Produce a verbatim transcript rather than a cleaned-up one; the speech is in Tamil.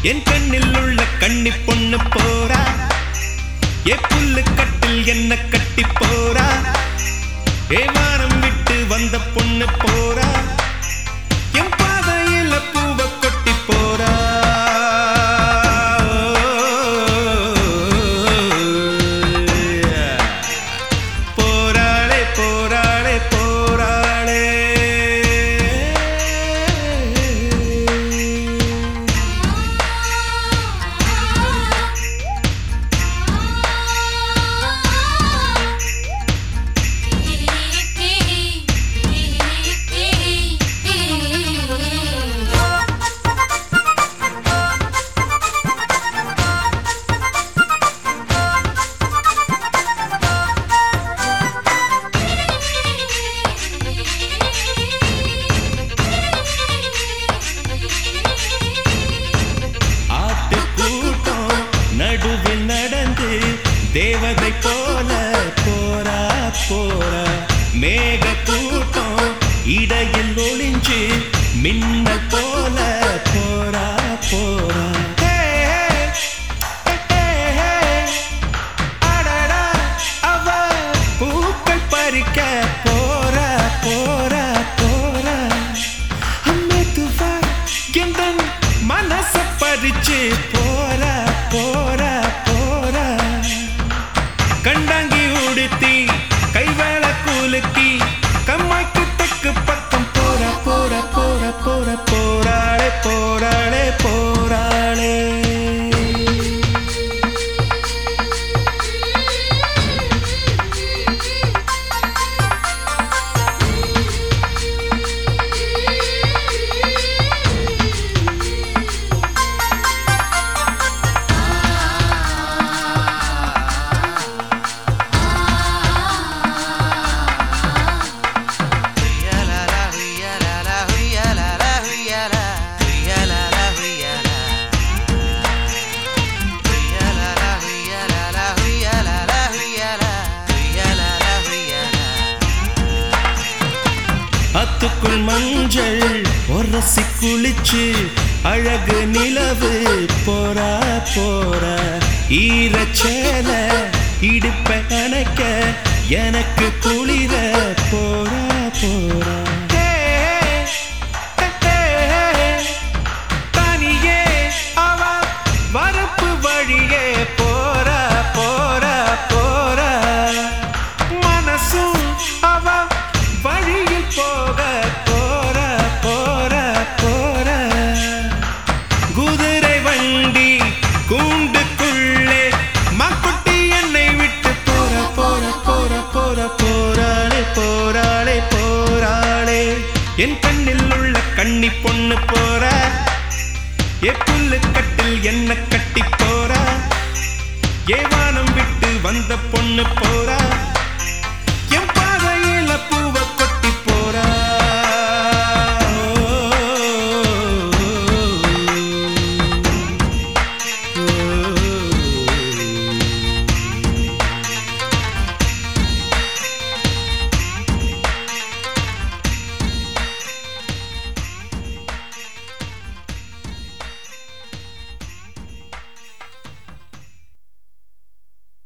என் கண்ணில் உள்ள கண்ணி பொண்ணு போரா, ஏ புல்லு கட்டில் என்ன கட்டி போரா, ஏ வானம் விட்டு வந்த பொண்ணு போரா, என் பாதையில பூவ கொட்டி போரா. போராளே போராளே போராளே தேவதை போல போரா போரா, மேக கூட்டம் இடையில் ஒளிஞ்சு மின்னல் போல போரா போரா. அடடா அவ பூக்கள் பறிக்க போரா போரா போரா, மெதுவா எந்த மனச பறிச்சு போரா போரா போரா. கண்டாங்கி உடுத்தி கைவேள கூலுத்தி கம்மாய்க்கு தெக்கு பக்கம் போரா போரா போரா போரா போராளே போராளே போராளே. அத்துக்குள் மஞ்சள் ஒரசி குளிச்சு அழகு நிலவு போரா போரா, ஈரச்சேல இடுப்ப அணைக்க எனக்கு குளிர போரா போரா. தனியே அவ வரப்பு வழியே போரா போரா போரா, மனசும் அவ வழியில் போக போரா போரா போரா. குதிரை வண்டி கூண்டுக்குள்ளே மக்குட்டி என்னை விட்டு போரா போரா போரா போரா போராளே போராளே போராளே. என் கண்ணில் உள்ள கண்ணி பொண்ணு போரா, ஏ புல்லு கட்டில் என்ன கட்டி போரா, ஏ வானம் விட்டு வந்த பொண்ணு போரா,